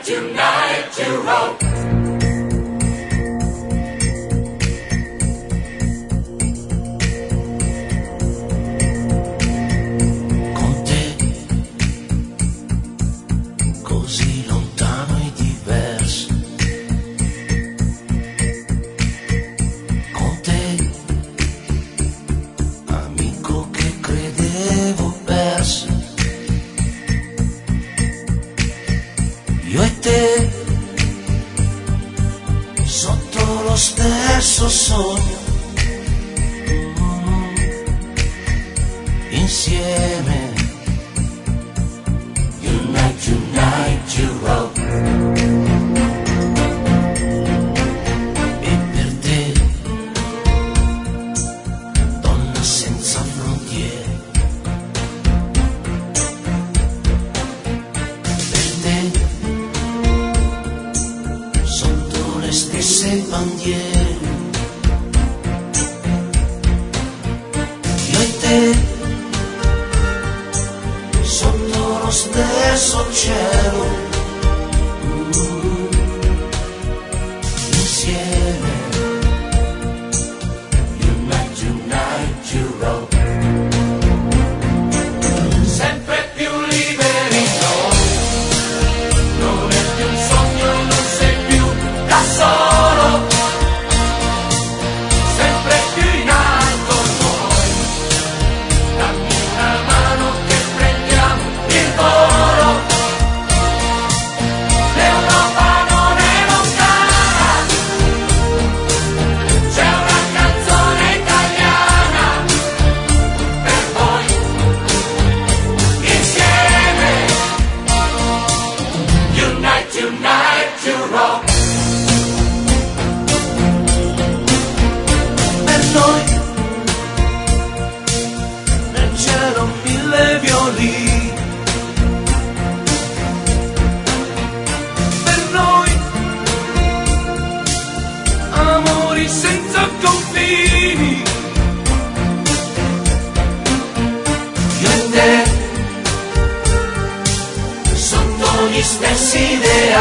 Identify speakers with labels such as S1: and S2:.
S1: tonight to roll.
S2: Con te, così lontano e diverso. Con te, amico che credevo perso. Io e te, sotto lo stesso sogno, insieme,
S1: Tonight to roll.
S2: e per te, donna senza frontiere, per te, sotto le stesse bandiere, io e te, sotto lo stesso cielo, insieme,
S1: Tonight to roll. Sempre più liberi noi, non è più un sogno, non sei più da solo, sempre più in alto noi, dammi una mano che prendiamo il volo, l'Europa non è lontana, c'è una canzone italiana per voi, insieme, tonight to roll.
S2: per noi, nel cielo mille violini, per noi, amori senza confini, io e te, sotto gli stessi ideali.